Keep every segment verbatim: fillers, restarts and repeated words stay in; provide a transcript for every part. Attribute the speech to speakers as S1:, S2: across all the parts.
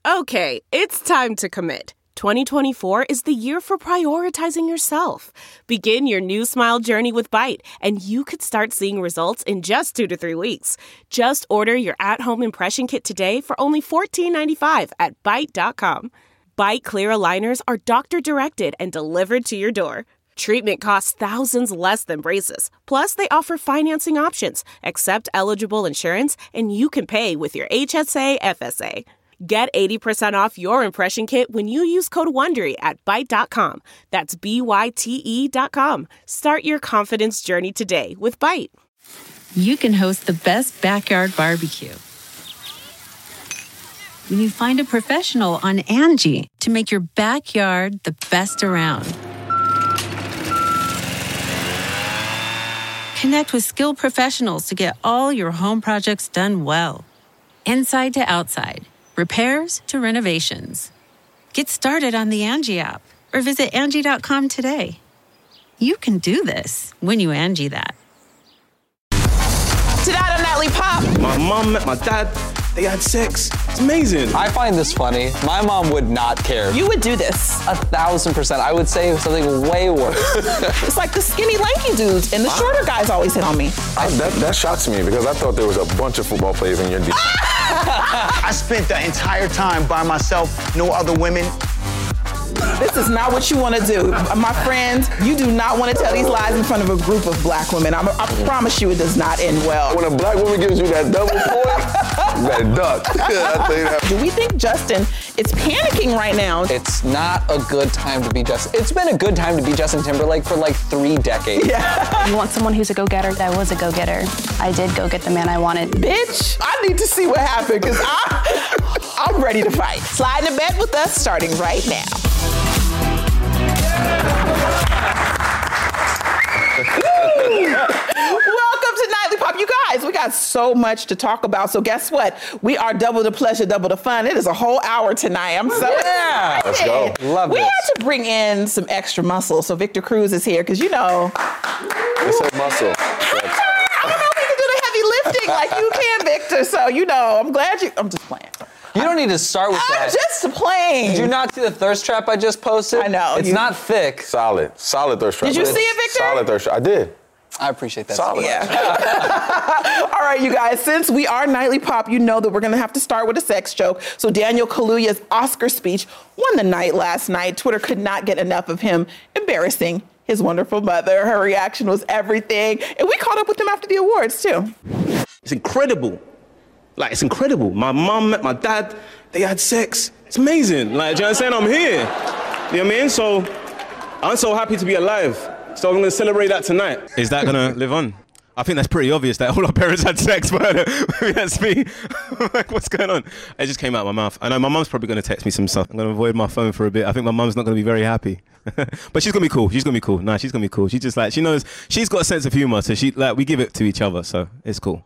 S1: Okay, it's time to commit. twenty twenty-four is the year for prioritizing yourself. Begin your new smile journey with Byte, and you could start seeing results in just two to three weeks. Just order your at-home impression kit today for only fourteen ninety-five at byte dot com. Byte clear aligners are doctor-directed and delivered to your door. Treatment costs thousands less than braces. Plus, they offer financing options, accept eligible insurance, and you can pay with your H S A F S A. Get eighty percent off your impression kit when you use code WONDERY at byte dot com. That's B Y T E dot com. Start your confidence journey today with Byte.
S2: You can host the best backyard barbecue when you find a professional on Angie to make your backyard the best around. Connect with skilled professionals to get all your home projects done well. Inside to outside. Repairs to renovations. Get started on the Angie app or visit Angie dot com today. You can do this when you Angie that.
S3: Tonight on Nightly Pop.
S4: My mom met my dad. They had sex. It's amazing.
S5: I find this funny. My mom would not care.
S3: You would do this.
S5: A thousand percent. I would say something way worse.
S3: It's like the skinny, lanky dudes, and the shorter guys always hit on me.
S6: I, that, that shocks me because I thought there was a bunch of football players in your D M.
S7: I spent the entire time by myself, no other women.
S3: This is not what you want to do. My friends, you do not want to tell these lies in front of a group of black women. I'm, I promise you it does not end well.
S6: When a black woman gives you that double point, you better duck. I tell you that.
S3: Do we think Justin is panicking right now?
S5: It's not a good time to be Justin. It's been a good time to be Justin Timberlake for like three decades.
S3: Yeah.
S8: You want someone who's a go-getter? I was a go-getter. I did go get the man I wanted.
S3: Bitch, I need to see what happened because I'm ready to fight. Slide in bed with us starting right now. Welcome to Nightly Pop. You guys, we got so much to talk about. So guess what? We are double the pleasure, double the fun. It is a whole hour tonight. I'm so
S5: yeah.
S3: excited.
S6: Let's go.
S5: Love
S3: we
S5: this.
S3: had to bring in some extra muscle. So Victor Cruz is here because, you know.
S6: It's a muscle.
S3: I don't know if he can do the heavy lifting like you can, Victor. So, you know, I'm glad you, I'm just playing.
S5: You don't need to start with
S3: I'm
S5: that.
S3: just playing.
S5: Did you not see the thirst trap I just posted?
S3: I know.
S5: It's
S3: You-
S5: not thick.
S6: Solid. Solid thirst trap.
S3: Did you see it, Victor?
S6: Solid thirst trap. I did.
S5: I appreciate that.
S6: Solid.
S3: Yeah. All right, you guys, since we are Nightly Pop, you know that we're going to have to start with a sex joke. So Daniel Kaluuya's Oscar speech won the night last night. Twitter could not get enough of him embarrassing his wonderful mother. Her reaction was everything. And we caught up with him after the awards, too.
S4: It's incredible. Like, it's incredible. My mom met my dad. They had sex. It's amazing. Like, do you understand? I'm here. You know what I mean? So, I'm so happy to be alive. So I'm going to celebrate that tonight. Is that going to live on? I think that's pretty obvious that all our parents had sex, but maybe that's me. Like, what's going on? It just came out of my mouth. I know my mum's probably going to text me some stuff. I'm going to avoid my phone for a bit. I think my mum's not going to be very happy. But she's going to be cool. She's going to be cool. Nah, she's going to be cool. She's just like, she knows, she's got a sense of humor. So she, like, we give it to each other. So it's cool.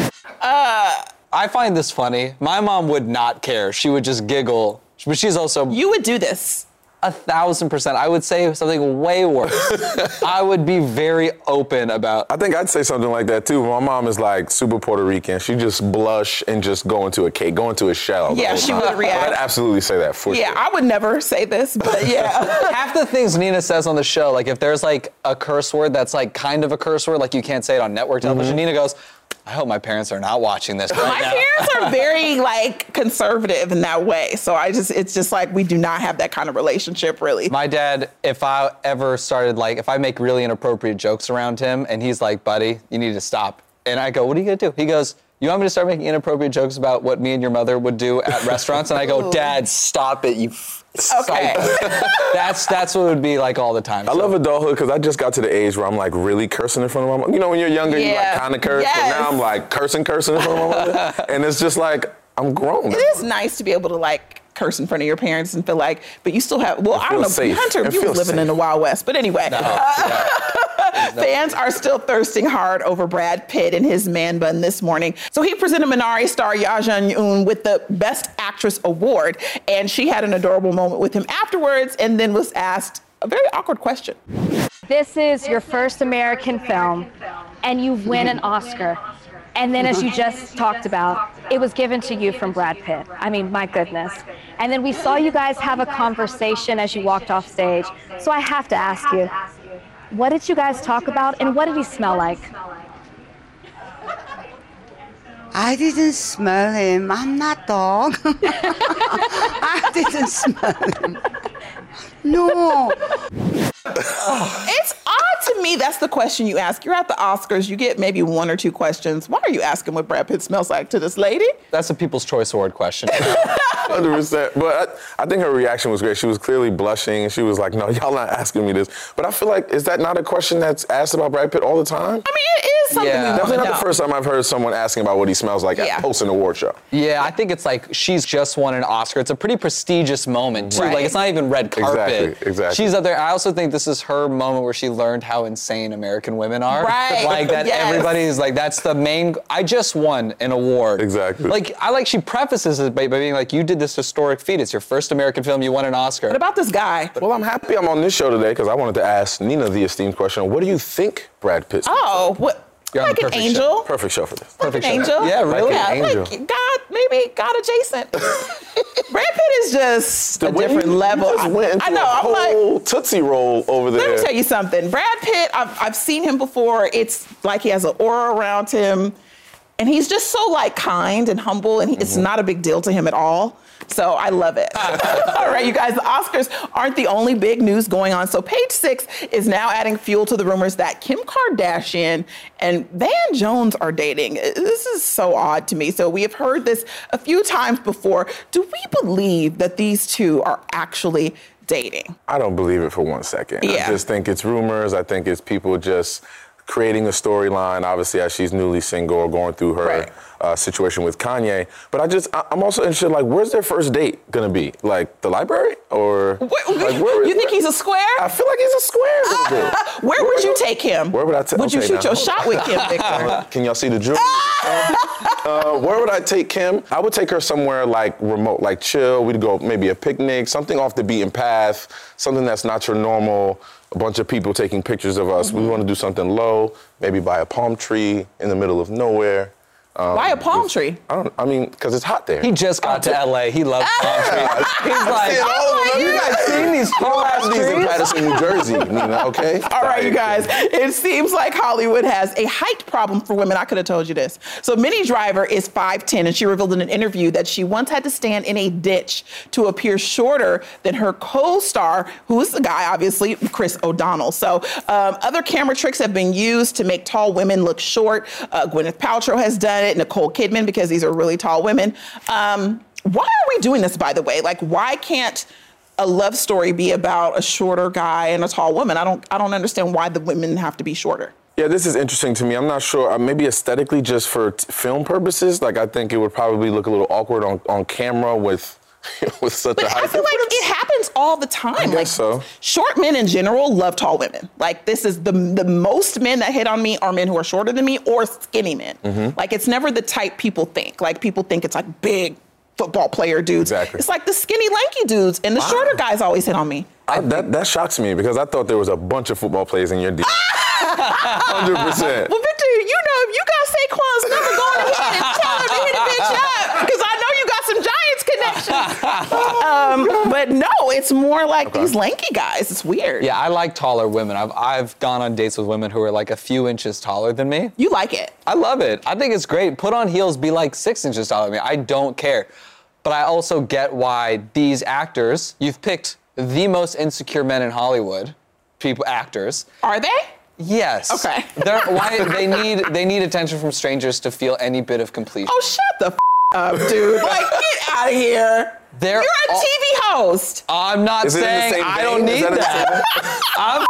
S3: Uh,
S5: I find this funny. My mom would not care. She would just giggle. But she's also...
S3: You would do this.
S5: A thousand percent. I would say something way worse. I would be very open about...
S6: I think I'd say something like that, too. My mom is, like, super Puerto Rican. She just blush and just go into a cake, go into a shell. the
S3: Yeah,
S6: whole
S3: she
S6: time.
S3: would react.
S6: I'd absolutely say that, for
S3: Yeah,
S6: sure.
S3: I would never say this, but yeah.
S5: Half the things Nina says on the show, like if there's like a curse word that's like kind of a curse word, like you can't say it on network television,
S6: Mm-hmm.
S5: Nina goes, I hope my parents are not watching this right
S3: My
S5: now.
S3: parents are very, like, conservative in that way. So I just, it's just like we do not have that kind of relationship, really.
S5: My dad, if I ever started, like, if I make really inappropriate jokes around him and he's like, buddy, you need to stop. And I go, what are you gonna do? He goes, you want me to start making inappropriate jokes about what me and your mother would do at restaurants? And I go, Dad, stop it, you f-
S3: Okay.
S5: That's that's what it would be like all the time.
S6: I
S5: So-
S6: love adulthood because I just got to the age where I'm like really cursing in front of my mom. You know, when you're younger, you
S3: Yeah.
S6: like kind of curse,
S3: Yes.
S6: but now I'm like cursing, cursing in front of my mother. And it's just like, I'm grown.
S3: It is nice to be able to, like, curse in front of your parents and feel like, but you still have, well, I don't know,
S6: feels safe.
S3: Hunter,
S6: It
S3: you was
S6: feels
S3: living in
S6: safe.
S3: the Wild West. But anyway,
S5: No,
S3: uh,
S5: yeah.
S3: fans are still thirsting hard over Brad Pitt and his man bun this morning. So he presented Minari star Ya Jung-eun with the Best Actress Award, and she had an adorable moment with him afterwards and then was asked a very awkward question.
S9: This is your first American film, and you win an Oscar. And then, as you just talked about, it was given to you from Brad Pitt. I mean, my goodness. And then we saw you guys have a conversation as you walked off stage. So I have to ask you, what did you guys talk about, and what did he smell like?
S10: I didn't smell him. I'm not dog. I didn't smell him. No.
S3: It's odd to me. That's the question you ask. You're at the Oscars. You get maybe one or two questions. Why are you asking what Brad Pitt smells like to this lady?
S5: That's a People's Choice Award question.
S6: one hundred percent. But I, I think her reaction was great. She was clearly blushing. She was like, no, y'all not asking me this. But I feel like, is that not a question that's asked about Brad Pitt all the time?
S3: I mean, it is something
S5: Yeah.
S3: we want
S6: Definitely
S3: to
S6: not
S3: know.
S6: the first time I've heard someone asking about what he smells like
S3: Yeah.
S6: at post an award show.
S5: Yeah, I think it's like she's just won an Oscar. It's a pretty prestigious moment, too.
S3: Right.
S5: Like, it's not even red carpet.
S6: Exactly, exactly.
S5: She's up there. I also think this is her moment where she learned how insane American women are.
S3: Right,
S5: Like, that
S3: yes.
S5: everybody's like, that's the main... I just won an award.
S6: Exactly.
S5: Like, I like she prefaces it by, by being like, you did this historic feat. It's your first American film. You won an Oscar.
S3: What about this guy?
S6: Well, I'm happy I'm on this show today because I wanted to ask Nina the esteemed question. What do you think Brad Pitt smells
S3: Oh, what?
S5: You're on
S3: like
S5: the
S3: an
S5: perfect
S3: angel.
S5: show.
S6: like? Perfect show for this.
S5: Perfect
S3: An
S5: show.
S3: angel.
S5: Yeah, really?
S3: Yeah,
S6: Like an
S3: like
S6: angel.
S3: God, maybe God adjacent. Brad Pitt is just
S6: The
S3: a
S6: way
S3: different
S6: he
S3: level.
S6: just went into
S3: I know.
S6: a
S3: I'm like,
S6: whole Tootsie Roll over there.
S3: let me tell you something. Brad Pitt, I've, I've seen him before. It's like he has an aura around him. And he's just so like kind and humble, and he, it's not a big deal to him at all. So I love it. All right, you guys, the Oscars aren't the only big news going on. So Page Six is now adding fuel to the rumors that Kim Kardashian and Van Jones are dating. This is so odd to me. So we have heard this a few times before. Do we believe that these two are actually dating?
S6: I don't believe it for one second.
S3: Yeah.
S6: I just think it's rumors. I think it's people just creating a storyline, obviously, as she's newly single or going through her
S3: Right.
S6: uh, situation with Kanye. But I just, I, I'm also interested, like, where's their first date gonna be? Like, the library? Or,
S3: Wait,
S6: like, where,
S3: you think
S6: where-
S3: he's a square?
S6: I feel like he's a square a little bit.
S3: Where would you take him?
S6: Where would I take
S3: Would you
S6: okay,
S3: shoot
S6: now.
S3: your shot with Kim, Victor?
S6: Uh, Can y'all see the jewelry? uh, where would I take Kim? I would take her somewhere like remote, like chill. We'd go maybe a picnic, something off the beaten path, something that's not your normal, a bunch of people taking pictures of us.
S3: Mm-hmm.
S6: We want to do something low, maybe by a palm tree in the middle of nowhere. Um,
S3: Why a palm
S6: with-
S3: tree?
S6: I don't. I mean, because it's hot there.
S5: He just got to L A. He loves palm trees. He's like,
S6: Seeing all of them.
S5: you guys seen these tall ass
S6: These in
S5: trees?
S6: Patterson, New Jersey, Nina. Okay.
S3: All right, you guys. It seems like Hollywood has a height problem for women. I could have told you this. So Minnie Driver is five ten, and she revealed in an interview that she once had to stand in a ditch to appear shorter than her co-star, who is the guy, obviously, Chris O'Donnell. So um, other camera tricks have been used to make tall women look short. Uh, Gwyneth Paltrow has done it, Nicole Kidman, because these are really tall women. Um, why are we doing this, by the way? Like, why can't a love story be about a shorter guy and a tall woman? I don't, I don't understand why the women have to be shorter.
S6: Yeah, this is interesting to me. I'm not sure. Uh, maybe aesthetically, just for t- film purposes, like I think it would probably look a little awkward on, on camera with with such
S3: But
S6: a height
S3: I feel like
S6: difference.
S3: it happens all the time.
S6: I guess
S3: like
S6: so.
S3: Short men in general love tall women. Like this is the the most men that hit on me are men who are shorter than me or skinny men.
S6: Mm-hmm.
S3: Like it's never the type people think. Like people think it's like big football player dudes.
S6: Exactly.
S3: It's like the skinny lanky dudes and the
S6: Wow.
S3: shorter guys always hit on me.
S6: I, that that shocks me because I thought there was a bunch of football players in your D M. one hundred percent.
S3: Well, Victor, you know, if you got Saquon's number, go ahead and tell him to hit a bitch up. Because I know you got some Giants connections. um, but no, it's more like
S6: Okay.
S3: these lanky guys. It's weird.
S5: Yeah, I like taller women. I've I've gone on dates with women who are like a few inches taller than me.
S3: You like it.
S5: I love it. I think it's great. Put on heels, be like six inches taller than me. I don't care. But I also get why these actors, you've picked the most insecure men in Hollywood, people, actors.
S3: Are they?
S5: Yes.
S3: Okay.
S5: They're, why they need they need attention from strangers to feel any bit of completion.
S3: Oh, shut the f- up, dude. Like, get out of here.
S5: They're
S3: You're a
S5: all-
S3: T V host.
S5: I'm not
S6: Is it in the
S5: saying
S6: same
S5: I
S6: vein?
S5: don't
S6: Is
S5: need
S6: that in the
S5: that. I'm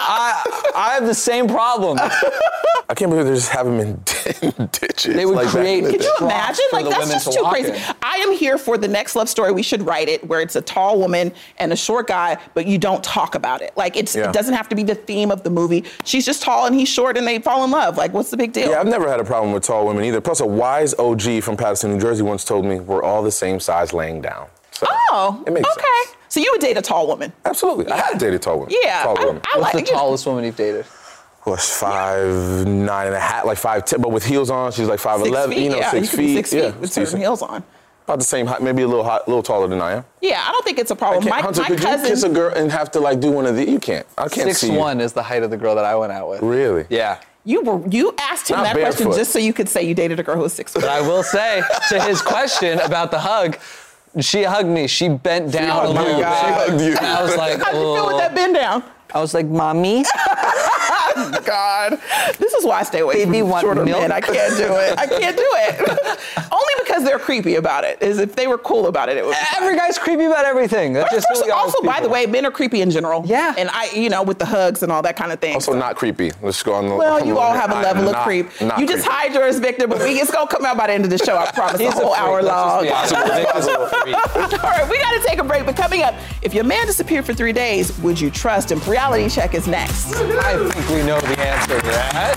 S5: I I have the same problem.
S6: I can't believe they just have them in, in ditches.
S5: They would
S6: like back
S5: create-
S6: in the
S3: Could
S6: day.
S3: you
S5: Troughs
S3: imagine?
S5: for
S3: Like,
S5: the
S3: that's
S5: women
S3: just
S5: to
S3: too
S5: walk
S3: crazy.
S5: in.
S3: I am here for the next love story. We should write it where it's a tall woman and a short guy, but you don't talk about it. Like, it's,
S6: Yeah.
S3: it doesn't have to be the theme of the movie. She's just tall and he's short and they fall in love. Like, what's the big deal?
S6: Yeah, I've never had a problem with tall women either. Plus, a wise O G from Patterson, New Jersey once told me we're all the same size laying down. So
S3: Oh,
S6: it makes
S3: okay.
S6: sense.
S3: So you would date a tall woman?
S6: Absolutely. I have dated tall women.
S3: Yeah,
S6: Tall
S3: I-
S6: women.
S3: I
S5: What's
S3: like
S5: the tallest woman you've dated?
S6: was five nine and a half, like five ten, but with heels on, she's like five eleven. You know,
S3: yeah,
S6: six
S3: you
S6: feet.
S3: Six feet
S6: yeah,
S3: with certain heels on.
S6: About the same height, maybe a little high, a little taller than I am.
S3: Yeah, I don't think it's a problem. My,
S6: Hunter,
S3: my
S6: could
S3: cousin,
S6: you kiss a girl and have to like do one of these? You can't. I can't
S5: Six
S6: see. Six
S5: one is the height of the girl that I went out with.
S6: Really?
S5: Yeah.
S3: You were you asked him
S6: Not
S3: that
S6: barefoot.
S3: question just so you could say you dated a girl who was six foot.
S5: But I will say to his question about the hug, she hugged me. She bent down
S3: Oh
S5: a
S3: my
S5: little.
S3: God.
S6: She hugged you.
S5: And I was like,
S3: How'd you feel with that bend down?
S5: I was like, mommy.
S3: God, this is why I stay away
S5: Baby
S3: from
S5: want
S3: shorter
S5: milk?
S3: men. I can't do it. I can't do it. Only because they're creepy about it. Is if they were cool about it, it would. Be
S5: Every guy's creepy about everything. That's
S3: But
S5: just
S3: first,
S5: who we are as
S3: also, by the
S5: people.
S3: way, men are creepy in general.
S5: Yeah.
S3: And I, you know, with the hugs and all that kind of thing.
S6: Also not creepy. Let's go on the.
S3: Well, you all have a
S6: I
S3: level
S6: am
S3: of
S6: not-
S3: creep.
S6: not
S3: You just
S6: creepy.
S3: hide yours, Victor, but we, it's going to come out by the end of the show, I promise.
S5: He's
S3: a whole
S5: a freak.
S3: hour
S5: Let's
S3: long.
S5: just be honest. He's a freak.
S3: All right, we got to take a break, but coming up, if your man disappeared for three days, would you trust him? Reality Check is next.
S5: I think we know the answer to that.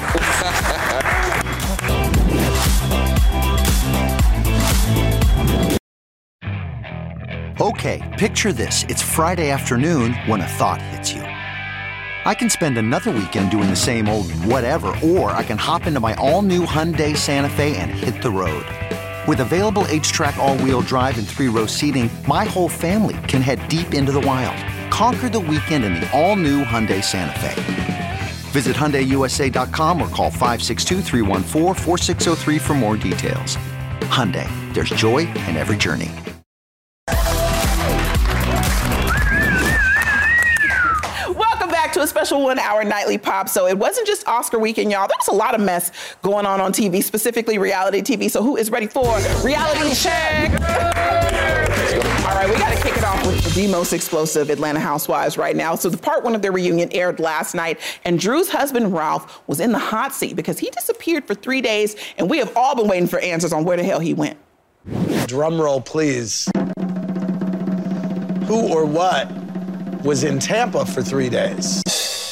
S11: Okay, picture this. It's Friday afternoon when a thought hits you. I can spend another weekend doing the same old whatever, or I can hop into my all-new Hyundai Santa Fe and hit the road. With available H-Track all-wheel drive and three-row seating, my whole family can head deep into the wild. Conquer the weekend in the all-new Hyundai Santa Fe. Visit Hyundai U S A dot com or call five six two, three one four, four six zero three for more details. Hyundai, there's joy in every journey.
S3: Welcome back to a special one-hour nightly pop. So it wasn't just Oscar weekend, y'all. There was a lot of mess going on on T V, specifically reality T V. So who is ready for Reality Check? All right, we got to kick it off with the most explosive Atlanta Housewives right now. So the part one of their reunion aired last night, and Drew's husband, Ralph, was in the hot seat because he disappeared for three days, and we have all been waiting for answers on where the hell he went.
S12: Drum roll, please. Who or what was in Tampa for three days?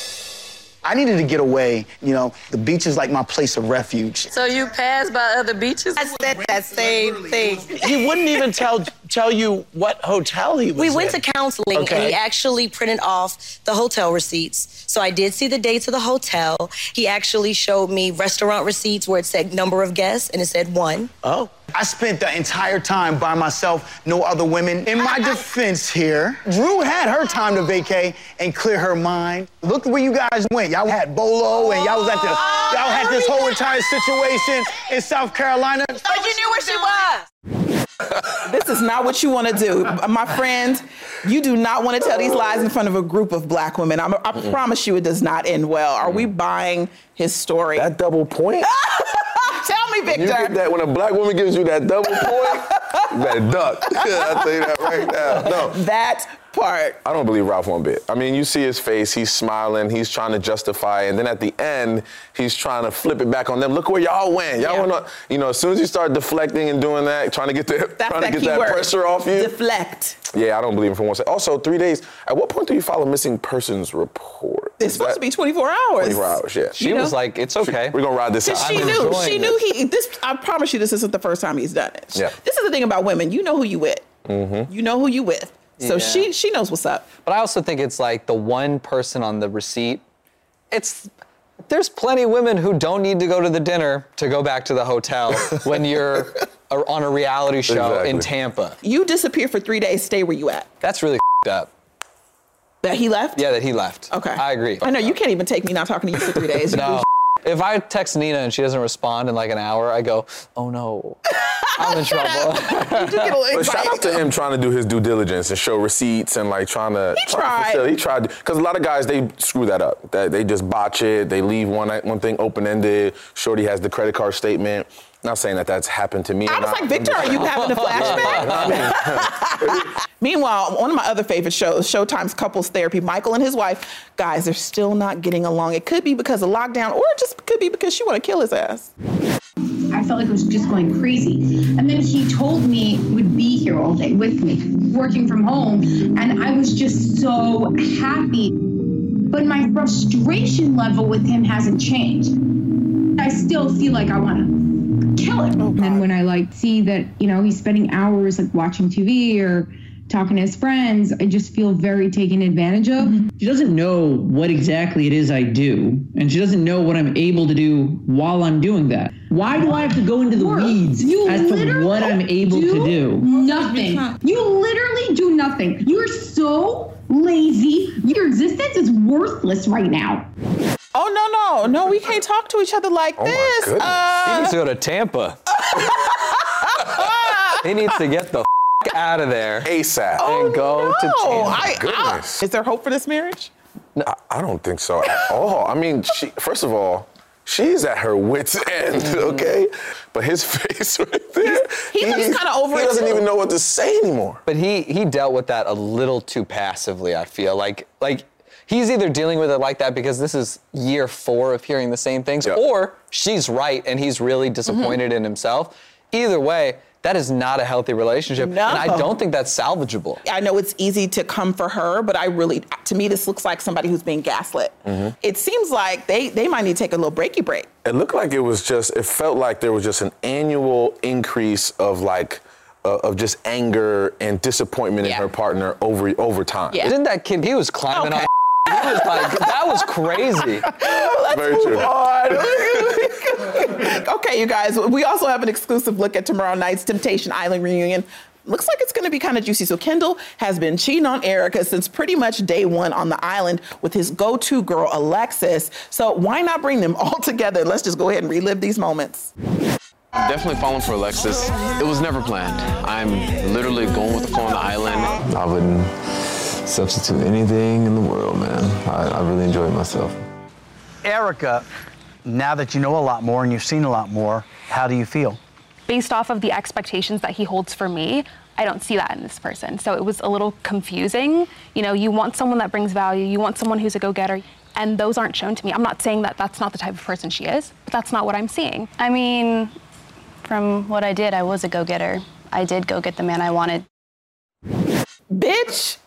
S7: I needed to get away. You know, the beach is like my place of refuge.
S13: So you passed by other beaches? I said that same thing.
S12: He wouldn't even tell tell you what hotel he was
S14: We went
S12: in.
S14: to counseling,
S12: Okay.
S14: and he actually printed off the hotel receipts. So I did see the dates of the hotel. He actually showed me restaurant receipts where it said number of guests, and it said one.
S12: Oh.
S7: I spent the entire time by myself, no other women. In my defense here, Drew had her time to vacate and clear her mind. Look where you guys went. Y'all had Bolo, and y'all was at the, y'all had this whole entire situation in South Carolina.
S13: But you knew where she was.
S3: This is not what you want to do. My friend, you do not want to tell these lies in front of a group of black women. I'm, I
S6: Mm-mm.
S3: promise you it does not end well. Are we buying his story?
S6: That double point?
S3: Tell me, Victor.
S6: You get that when a black woman gives you that double point, you better duck. I'll tell you that right now. No.
S3: That part.
S6: I don't believe Ralph one bit. I mean, you see his face, he's smiling, he's trying to justify, and then at the end, he's trying to flip it back on them. Look where y'all went. Y'all
S3: Yeah.
S6: went on, you know, as soon as you start deflecting and doing that, trying to get the,
S3: That's
S6: trying
S3: that
S6: to get
S3: key
S6: that
S3: word.
S6: pressure off you.
S3: Deflect.
S6: Yeah, I don't believe him for one second. Also, three days, at what point do you file a missing persons report?
S3: It's supposed to be twenty-four hours.
S6: twenty-four hours, yeah.
S5: She
S3: You know?
S5: was like, it's okay.
S6: We're going to ride this out.
S3: Because she knew. She knew he. This. I promise you, this isn't the first time he's done it.
S5: Yeah.
S3: This is the thing about women. You know who you with.
S5: Mm-hmm.
S3: You know who you with. So
S5: Yeah.
S3: she she knows what's up.
S5: But I also think it's like the one person on the receipt. It's there's plenty of women who don't need to go to the dinner to go back to the hotel when you're a, on a reality show in
S6: Exactly.
S5: Tampa.
S3: You disappear for three days. Stay where you at.
S5: That's really up.
S3: That he left?
S5: Yeah, that he left.
S3: Okay.
S5: I agree.
S3: I know you can't even take me not talking to you for three days. You
S5: No.
S3: lose-
S5: If I text Nina and she doesn't respond in like an hour, I go, oh no, I'm in trouble.
S6: But shout out to him trying to do his due diligence and show receipts and like trying to.
S3: He
S6: trying to
S3: tried.
S6: fulfill- He tried because a lot of guys they screw that up. That they just botch it. They leave one one thing open ended. Shorty has the credit card statement. Not saying that that's happened to me.
S3: I was like, Victor, are you having a flashback? Meanwhile, one of my other favorite shows, Showtime's Couples Therapy, Michael and his wife, guys, they're still not getting along. It could be because of lockdown, or it just could be because she want to kill his ass.
S15: I felt like it was just going crazy. And then he told me he would be here all day with me, working from home. And I was just so happy. But my frustration level with him hasn't changed. I still feel like I want to kill him.
S16: And then when I like see that, you know, he's spending hours like watching T V or
S15: talking to his friends, I just feel very taken advantage of.
S16: She doesn't know what exactly it is I do, and she doesn't know what I'm able to do while I'm doing that. Why do I have to go into the weeds
S15: You
S16: as to
S15: literally
S16: what I'm able
S15: do
S16: to do?
S15: Nothing. You literally do nothing. You're so lazy. Your existence is worthless right now.
S3: Oh, no, no. No, we can't talk to each other like
S5: Oh my
S3: this.
S5: goodness.
S3: Uh,
S5: He needs to go to Tampa. He needs to get the f- out of there
S6: ASAP
S5: and go
S3: no.
S5: to Tampa.
S3: I, I,
S6: Goodness.
S3: is there hope for this marriage?
S6: I, I don't think so at all. I mean, she, first of all, she's at her wit's end, okay? But his face right there,
S3: He looks kinda over
S6: He
S3: it,
S6: doesn't
S3: too.
S6: even know what to say anymore.
S5: But he he dealt with that a little too passively, I feel. Like like he's either dealing with it like that because this is year four of hearing the same things, or she's right and he's really disappointed in himself. Either way, that is not a healthy relationship.
S3: No.
S5: And I don't think that's salvageable.
S3: I know it's easy to come for her, but I really, to me, this looks like somebody who's being gaslit.
S6: Mhm.
S3: It seems like they, they might need to take a little breaky break.
S6: It looked like it was just, it felt like there was just an annual increase of like, uh, of just anger and disappointment in her partner over over time.
S5: Isn't that kid, he was climbing
S3: Okay.
S5: on he was like, that was crazy.
S3: Let's
S6: Very
S3: move
S6: true.
S3: on. Okay, you guys, we also have an exclusive look at tomorrow night's Temptation Island reunion. Looks like it's going to be kind of juicy. So Kendall has been cheating on Erica since pretty much day one on the island with his go-to girl, Alexis. So why not bring them all together? Let's just go ahead and relive these moments.
S17: Definitely falling for Alexis. It was never planned. I'm literally going with the flow on the island.
S18: I wouldn't substitute anything in the world, man. I, I really enjoyed myself.
S7: Erica, now that you know a lot more and you've seen a lot more, how do you feel?
S19: Based off of the expectations that he holds for me, I don't see that in this person. So it was a little confusing. You know, you want someone that brings value, you want someone who's a go-getter, and those aren't shown to me. I'm not saying that that's not the type of person she is, but that's not what I'm seeing.
S8: I mean, from what I did, I was a go-getter. I did go get the man I wanted.
S3: Bitch.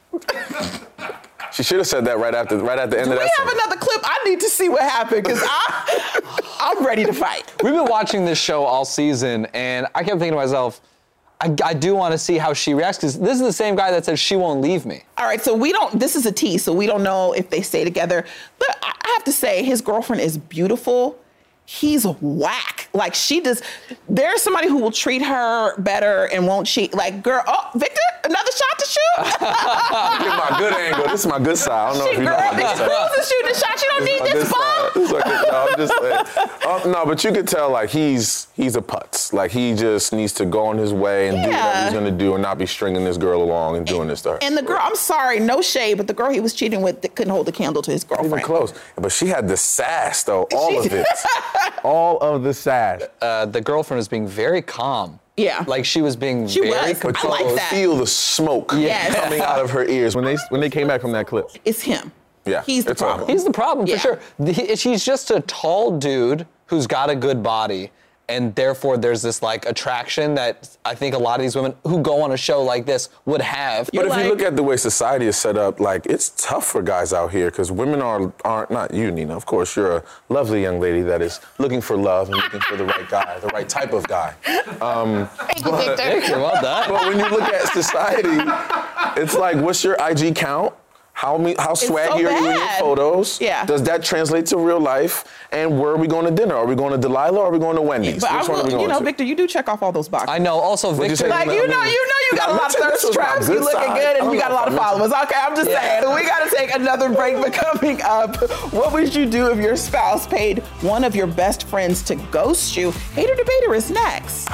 S6: She should have said that right after, right at the end
S3: Do
S6: of
S3: we
S6: that
S3: have
S6: scene.
S3: another clip? I need to see what happened because I, I'm ready to fight.
S5: We've been watching this show all season, and I kept thinking to myself, I, I do want to see how she reacts, because this is the same guy that says she won't leave me.
S3: All right, so we don't, this is a tease, so we don't know if they stay together. But I I have to say, his girlfriend is beautiful. He's whack. Like, she does, there's somebody who will treat her better and won't cheat. Like, girl, oh, Victor, another shot to shoot?
S6: This is my good angle. This is my good side. I don't know
S3: She,
S6: if you
S3: girl,
S6: know my
S3: these
S6: good side.
S3: fools is shooting a shot. You don't
S6: This is
S3: need
S6: my
S3: this
S6: good
S3: ball.
S6: side. This is my good- no, I'm just saying. Um, no, but you could tell like he's he's a putz. Like he just needs to go on his way and do whatever
S3: Yeah.
S6: he's gonna do and not be stringing this girl along and doing this to her.
S3: And the girl, I'm sorry, no shade, but the girl he was cheating with that couldn't hold a candle to his girlfriend.
S6: Even close. But she had the sass though, all of it. All of the sass.
S5: Uh, the girlfriend was being very calm.
S3: Yeah.
S5: Like she was being
S3: She
S5: very
S3: was.
S5: composed.
S3: I like that.
S6: Feel the smoke
S3: Yes.
S6: coming out of her ears when they when they came back from that clip.
S3: It's him.
S6: Yeah,
S3: He's the
S6: it's all
S3: problem.
S6: him.
S5: He's the problem,
S3: Yeah.
S5: for sure. The- She's just a tall dude who's got a good body, and therefore there's this like attraction that I think a lot of these women who go on a show like this would have.
S6: But if you look at the way society is set up, like it's tough for guys out here because women are aren't not you, Nina. Of course, you're a lovely young lady that is looking for love and looking for the right guy, the right type of guy. Um,
S3: Thank you,
S6: but,
S3: Victor.
S5: Thank you, well done.
S6: but when you look at society, it's like, what's your I G count? How me, how
S3: so
S6: swaggy are you in your
S3: bad.
S6: photos?
S3: Yeah.
S6: Does that translate to real life? And where are we going to dinner? Are we going to Delilah or are we going to Wendy's?
S3: But
S6: Which
S3: I
S6: one are we
S3: will,
S6: going
S3: you know,
S6: to?
S3: Victor, you do check off all those boxes.
S5: I know. Also,
S6: What'd you
S5: Victor.
S6: say?
S3: Like, you know, you know you got a lot of
S6: This
S3: thirst
S6: was my
S3: traps. You
S6: good
S3: looking
S6: side.
S3: good
S6: I
S3: and
S6: don't
S3: you got a
S6: know
S3: lot
S6: if
S3: of
S6: I
S3: followers. Okay, I'm just
S6: Yeah.
S3: saying. We got to take another break, but coming up, what would you do if your spouse paid one of your best friends to ghost you? Hater Debater is next.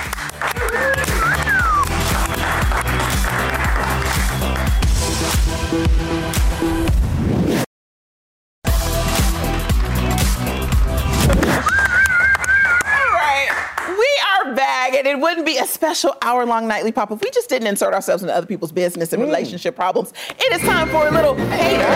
S3: All right, we are back, and it wouldn't be a special hour-long nightly pop if we just didn't insert ourselves into other people's business and relationship problems. It is time for a little hater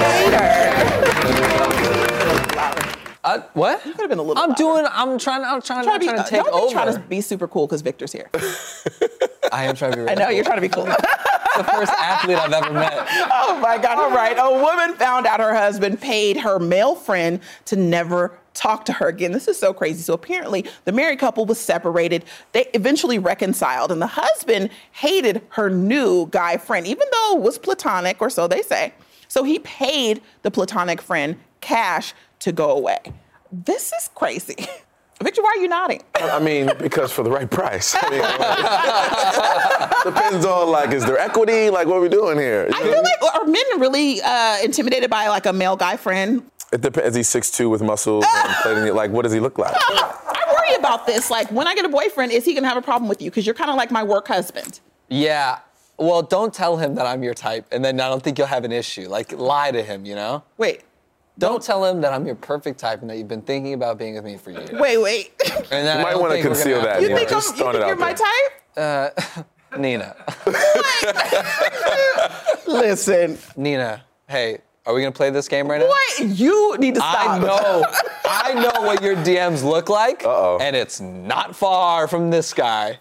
S3: debater.
S5: Uh, what?
S3: You could have been a little.
S5: I'm
S3: louder.
S5: doing. I'm trying. I'm trying.
S3: Try
S5: I'm
S3: to be,
S5: trying to
S3: uh,
S5: take
S3: don't be
S5: over.
S3: trying to be super cool because Victor's here.
S5: I am trying to be.
S3: I
S5: Really
S3: know
S5: cool.
S3: you're trying to be cool.
S5: The first athlete I've ever met.
S3: Oh my God! All right, a woman found out her husband paid her male friend to never talk to her again. This is so crazy. So apparently the married couple was separated. They eventually reconciled, and the husband hated her new guy friend, even though it was platonic, or so they say. So he paid the platonic friend cash to go away. This is crazy. Victor, why are you nodding?
S6: I mean, because for the right price. I mean, like, depends on, like, is there equity? Like, what are we doing here? You
S3: I feel like, are men really uh, intimidated by, like, a male guy friend?
S6: It depends. Is he six two with muscles and plating? Like, what does he look like?
S3: I worry about this. Like, when I get a boyfriend, is he going to have a problem with you? Because you're kind of like my work husband.
S5: Yeah. Well, don't tell him that I'm your type, and then I don't think you'll have an issue. Like, lie to him, you know?
S3: Wait.
S5: Don't tell him that I'm your perfect type and that you've been thinking about being with me for years.
S3: Wait, wait.
S5: And then
S6: You might want to conceal that.
S3: You
S6: yeah.
S3: think, I'm,
S6: Just
S3: you
S6: throwing
S3: think
S6: it
S3: you're
S6: out
S3: my
S6: there.
S3: type?
S5: Uh, Nina.
S3: Listen.
S5: Nina, hey, are we going to play this game right now?
S3: What? You need to stop.
S5: I know. I know what your D Ms look like.
S6: Uh-oh.
S5: And it's not far from this guy.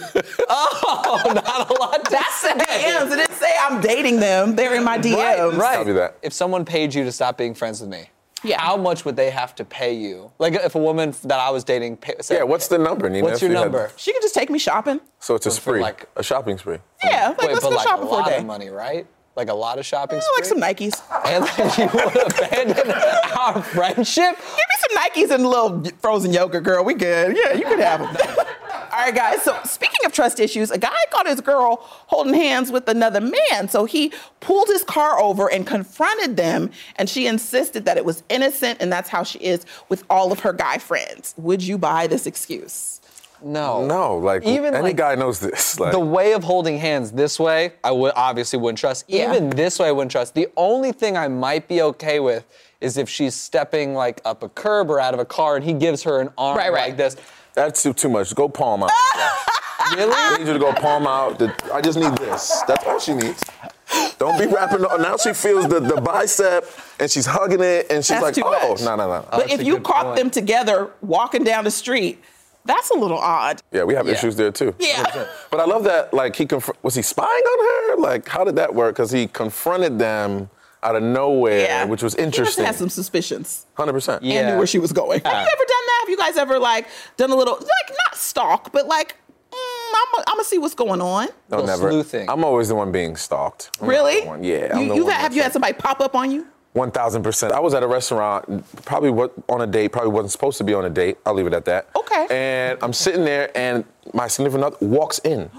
S5: Oh, not a lot to
S3: That's
S5: say.
S3: the D Ms. It didn't say I'm dating them. They're in my D Ms.
S5: Right, right.
S6: Copy that.
S5: If someone paid you to stop being friends with me,
S3: Yeah.
S5: how much would they have to pay you? Like if a woman that I was dating pay, said,
S6: Yeah, what's the number, Nina?
S5: What's
S6: if
S5: your
S6: you had-
S5: number?
S3: She can just take me shopping.
S6: So it's a
S5: For
S6: spree,
S5: like-
S6: a shopping spree.
S3: Yeah, like
S5: Wait,
S3: let's
S5: but
S3: go
S5: like
S3: shopping
S5: a
S3: for a
S5: lot
S3: day.
S5: of money, right? Like a lot of shopping
S3: I
S5: spree?
S3: like some Nikes.
S5: And then you would abandon our friendship?
S3: Give me some Nikes and a little frozen yogurt, girl. We good. Yeah, you could have them. All right, guys. So speaking of trust issues, a guy caught his girl holding hands with another man. So he pulled his car over and confronted them, and she insisted that it was innocent, and that's how she is with all of her guy friends. Would you buy this excuse?
S5: No.
S6: No, like
S5: Even
S6: any
S5: like,
S6: guy knows this. Like,
S5: the way of holding hands this way, I would obviously wouldn't trust.
S3: Yeah.
S5: Even this way, I wouldn't trust. The only thing I might be okay with is if she's stepping like up a curb or out of a car and he gives her an arm
S3: Right, right.
S5: like this.
S6: that's too, too much. Go palm out.
S5: Really?
S6: I need you to go palm out. The, I just need this. That's all she needs. Don't be wrapping up. Now she feels the, the bicep and she's hugging it and she's
S3: That's
S6: like,
S3: too
S6: oh,
S3: much.
S6: no, no, no.
S3: But if you caught them together walking down the street, that's a little odd.
S6: Yeah, we have
S5: Yeah.
S6: issues there too.
S3: Yeah.
S6: one hundred percent. But I love that, like, he conf- was he spying on her? Like, how did that work? Because he confronted them out of nowhere,
S3: Yeah.
S6: which was
S3: He must
S6: interesting.
S3: have some suspicions.
S6: one hundred percent.
S5: Yeah.
S3: And knew where she was going.
S5: Yeah.
S3: Have you ever done that? Have you guys ever, like, done a little, like, not stalk, but, like, mm, I'm going to see what's going on?
S6: No,
S5: Little
S6: never.
S5: sleuthing.
S6: I'm always the one being stalked. I'm
S3: Really?
S6: not the one- Yeah. I'm
S3: You,
S6: the
S3: you've
S6: one
S3: had, have
S6: that's
S3: you
S6: like-
S3: had somebody pop up on you?
S6: one thousand percent. I was at a restaurant, probably wa- on a date, probably wasn't supposed to be on a date. I'll leave it at that.
S3: Okay.
S6: And I'm sitting there, and my significant other walks in,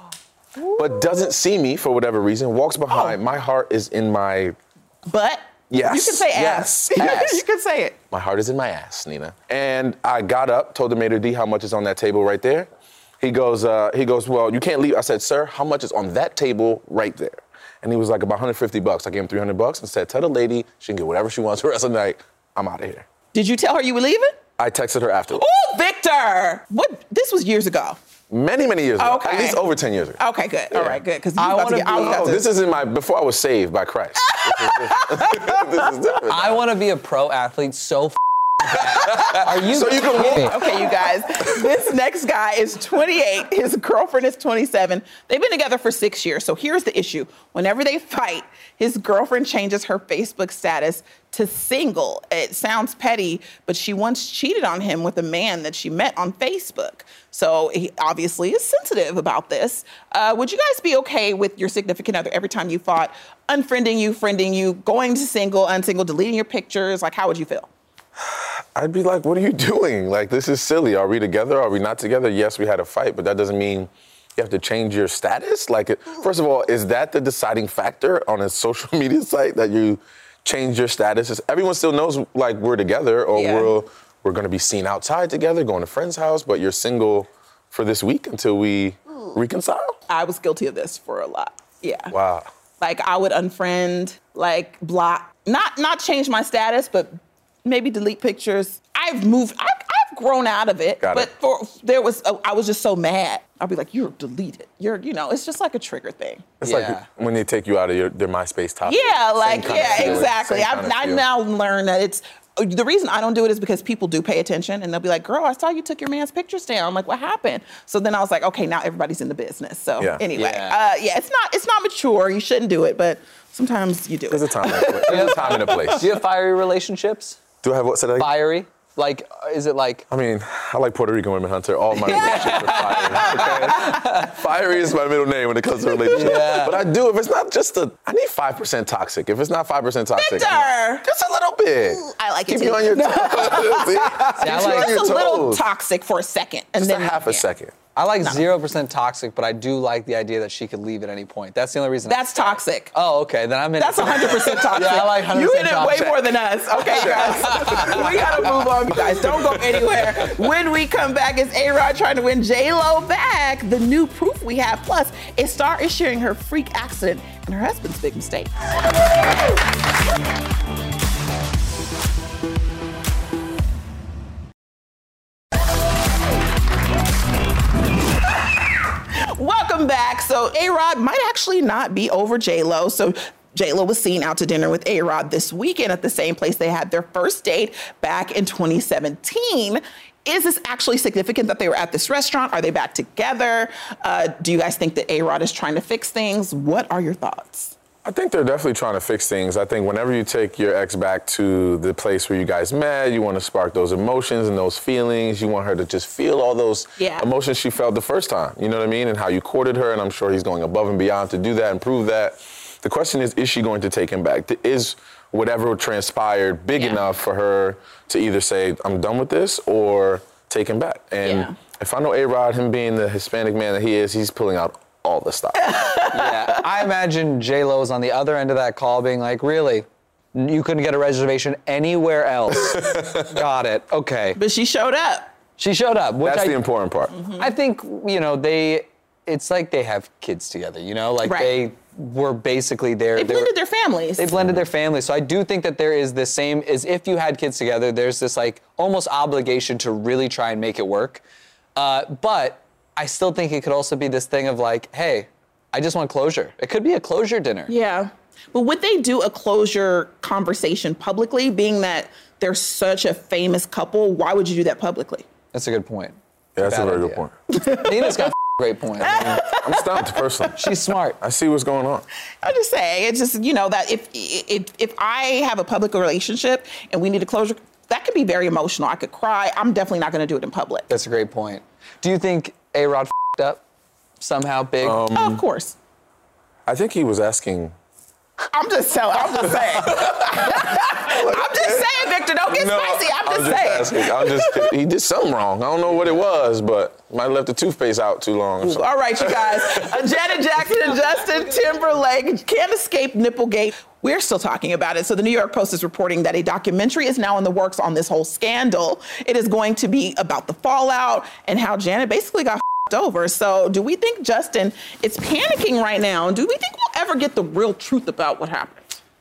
S6: but doesn't see me for whatever reason, walks behind.
S3: Oh.
S6: My heart is in my,
S3: But
S6: Yes,
S3: you can say ass.
S6: yes, ass.
S3: You can say it.
S6: my heart is in my ass, Nina. And I got up, told the maitre d' how much is on that table right there. He goes, uh, he goes, well, you can't leave. I said, sir, how much is on that table right there? And he was like, about one hundred fifty bucks. I gave him three hundred bucks and said, tell the lady she can get whatever she wants the rest of the night. I'm out of here.
S3: Did you tell her you were leaving?
S6: I texted her afterwards.
S3: Oh, Victor! What? This was years ago.
S6: Many, many years ago.
S3: Okay.
S6: At least over ten years ago.
S3: Okay, good. All right, good. Because
S5: I
S3: about to
S5: wanna
S3: get, I was
S5: be-
S3: about
S6: Oh,
S3: to-
S6: this is in my, before I was saved by Christ. This is different. This is different.
S5: I want to be a pro athlete so f- bad. Are you
S6: So you can
S5: kidding?
S6: walk-
S3: Okay, you guys. This next guy is twenty-eight. His girlfriend is twenty-seven. They've been together for six years. So here's the issue. Whenever they fight, his girlfriend changes her Facebook status to single. It sounds petty, but she once cheated on him with a man that she met on Facebook. So he obviously is sensitive about this. Uh, would you guys be okay with your significant other every time you fought, unfriending you, friending you, going to single, unsingle, deleting your pictures? Like, how would you feel?
S6: I'd be like, what are you doing? Like, this is silly. Are we together? Are we not together? Yes, we had a fight, but that doesn't mean you have to change your status. Like, it, first of all, is that the deciding factor on a social media site that you change your status? Is- Everyone still knows, like, we're together or
S3: Yeah.
S6: we're, we're going to be seen outside together, going to a friend's house, but you're single for this week until we reconcile?
S3: I was guilty of this for a lot. Yeah.
S6: Wow.
S3: Like I would unfriend, like block, not not change my status, but maybe delete pictures. I've moved. I've, I've grown out of it.
S6: Got
S3: but
S6: it.
S3: for there was, a, I was just so mad. I'll be like, you're deleted. You're, you know, it's just like a trigger thing.
S6: It's
S5: Yeah.
S6: like when they take you out of your, their MySpace topic.
S3: Yeah,
S6: Same
S3: like
S6: kind of
S3: yeah,
S6: feeling,
S3: exactly.
S6: same
S3: I've
S6: kind of
S3: I
S6: feel.
S3: now learned that it's. The reason I don't do it is because people do pay attention and they'll be like, girl, I saw you took your man's pictures down. I'm like, what happened? So then I was like, okay, now everybody's in the business. So
S6: Yeah.
S3: anyway,
S5: Yeah.
S3: Uh, yeah, it's not it's not mature. You shouldn't do it, but sometimes you do
S6: There's a
S3: it.
S6: time and a place. There's a time and a place.
S5: Do you have fiery relationships?
S6: Do I have what? Say that again?
S5: Fiery? Like, is it like?
S6: I mean, I like Puerto Rican women, Hunter. All my relationships are fiery. Okay? Fiery is my middle name when it comes to relationships.
S5: Yeah.
S6: But I do, if it's not just a, I need five percent toxic. If it's not five percent toxic,
S3: Victor!
S6: just a little bit.
S3: I like it
S6: Keep
S3: too.
S6: you on your toes. See? Keep
S5: I
S6: you
S5: like-
S6: on your
S3: Just a little
S6: toes.
S3: toxic for a second. And
S6: Just
S3: then
S6: a half a
S3: yeah.
S6: second.
S5: I like zero percent toxic, but I do like the idea that she could leave at any point. That's the only reason.
S3: That's toxic.
S5: Oh, okay. Then I'm in.
S3: That's one hundred percent toxic.
S5: Yeah, I like one hundred
S3: You
S5: percent
S3: hit it way
S5: toxic.
S3: more than us. Okay, guys. We gotta move on, you guys. Don't go anywhere. When we come back, is A-Rod trying to win J-Lo back? The new proof we have. Plus, a star is sharing her freak accident and her husband's big mistake. Welcome back. So A-Rod might actually not be over J-Lo. So J-Lo was seen out to dinner with A-Rod this weekend at the same place they had their first date back in twenty seventeen. Is this actually significant that they were at this restaurant? Are they back together? Uh, do you guys think that A-Rod is trying to fix things? What are your thoughts?
S6: I think they're definitely trying to fix things. I think whenever you take your ex back to the place where you guys met, you want to spark those emotions and those feelings. You want her to just feel all those
S3: Yeah.
S6: emotions she felt the first time. You know what I mean? And how you courted her, and I'm sure he's going above and beyond to do that and prove that. The question is, is she going to take him back? Is whatever transpired big
S3: Yeah.
S6: enough for her to either say, I'm done with this, or take him back? And
S3: Yeah.
S6: if I know A-Rod, him being the Hispanic man that he is, he's pulling out all the stops.
S5: Yeah, I imagine J-Lo's on the other end of that call being like, really? You couldn't get a reservation anywhere else? Got it, okay.
S3: But she showed up.
S5: She showed up, which
S6: That's
S5: I,
S6: the important part.
S3: Mm-hmm.
S5: I think, you know, they, it's like they have kids together, you know? Like
S3: Right.
S5: they were basically there.
S3: They
S5: they were-
S3: blended their families.
S5: They blended their families. So I do think that there is this same, as if you had kids together, there's this like almost obligation to really try and make it work. Uh, but I still think it could also be this thing of like, hey, I just want closure. It could be a closure dinner.
S3: Yeah. But would they do a closure conversation publicly, being that they're such a famous couple? Why would you do that publicly?
S5: That's a good point.
S6: Yeah, that's
S5: Bad
S6: a very
S5: idea.
S6: good point.
S5: Nina's got a great point. I mean,
S6: I'm stumped, personally.
S5: she's smart.
S6: I see what's going on.
S3: I'm just saying, it's just, you know, that if, if, if I have a public relationship and we need a closure, that could be very emotional. I could cry. I'm definitely not going to do it in public.
S5: That's a great point. Do you think A-Rod f***ed up somehow big?
S6: Um,
S3: Oh, of course.
S6: I think he was asking.
S3: I'm just telling, I'm just saying. I'm just saying, Victor, don't get spicy. I'm just,
S6: I'm
S3: saying.
S6: just asking. I'm just, he did something wrong. I don't know what it was, but might have left the toothpaste out too long. Or something.
S3: All right, you guys. Uh, Janet Jackson and Justin Timberlake can't escape Nipplegate. We're still talking about it. So the New York Post is reporting that a documentary is now in the works on this whole scandal. It is going to be about the fallout and how Janet basically got f***ed over. So do we think Justin is panicking right now? Do we think we'll ever get the real truth about what happened?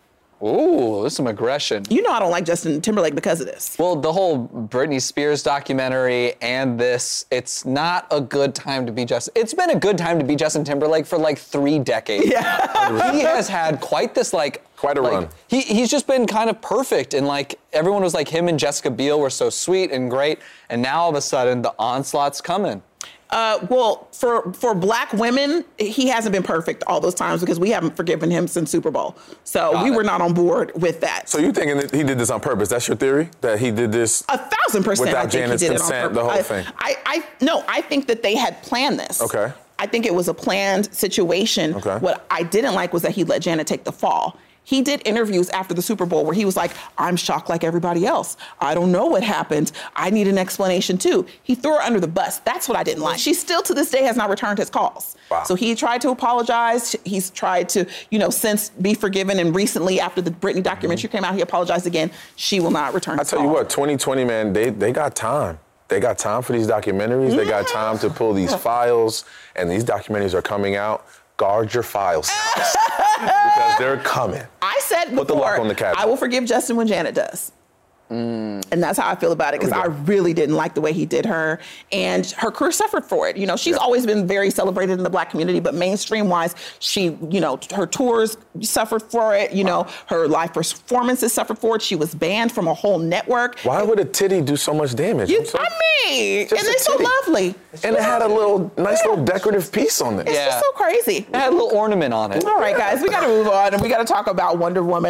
S5: Ooh, there's some aggression.
S3: You know I don't like Justin Timberlake because of this.
S5: Well, the whole Britney Spears documentary and this, it's not a good time to be Justin. It's been a good time to be Justin Timberlake for like three decades. Yeah. He has had quite this like...
S6: Quite a
S5: like,
S6: run.
S5: He, he's just been kind of perfect, and like everyone was like him and Jessica Biel were so sweet and great, and now all of a sudden the onslaught's coming.
S3: Uh, well, for for black women, he hasn't been perfect all those times because we haven't forgiven him since Super Bowl. So
S5: Got
S3: we
S5: it.
S3: were not on board with that.
S6: So you thinking that he did this on purpose? That's your theory? That he did this
S3: A thousand percent.
S6: without
S3: I think
S6: Janet's
S3: he did
S6: consent,
S3: it on
S6: the whole
S3: purpose.
S6: thing?
S3: I, I, I, no, I think that they had planned this.
S6: Okay.
S3: I think it was a planned situation.
S6: Okay.
S3: What I didn't like was that he let Janet take the fall. He did interviews after the Super Bowl where he was like, I'm shocked like everybody else. I don't know what happened. I need an explanation too. He threw her under the bus. That's what I didn't like. She still to this day has not returned his calls.
S6: Wow.
S3: So he tried to apologize. He's tried to, you know, since be forgiven. And recently after the Britney documentary
S6: Mm-hmm.
S3: came out, he apologized again. She will not return
S6: I
S3: his
S6: tell
S3: call.
S6: you what, twenty twenty, man, they, they got time. They got time for these documentaries. They got time to pull these files, and these documentaries are coming out. Guard your files, because they're coming.
S3: I said before,
S6: Put the lock on the cabinet.
S3: I will forgive Justin when Janet does.
S5: Mm.
S3: And that's how I feel about it, because I really didn't like the way he did her. And her career suffered for it. You know, she's always been very celebrated in the black community, but mainstream-wise, she, you know, her tours suffered for it. You know, her live performances suffered for it. She was banned from a whole network.
S6: Why would a titty do so much damage?
S3: You,
S6: I'm sorry.
S3: I mean,
S6: Just
S3: and
S6: a
S3: it's so
S6: titty.
S3: lovely.
S6: And it had a little, nice little decorative piece on it.
S3: It's just so crazy.
S5: It had a little ornament on it.
S3: All right, guys, we got to move on, and we got to talk about Wonder Woman.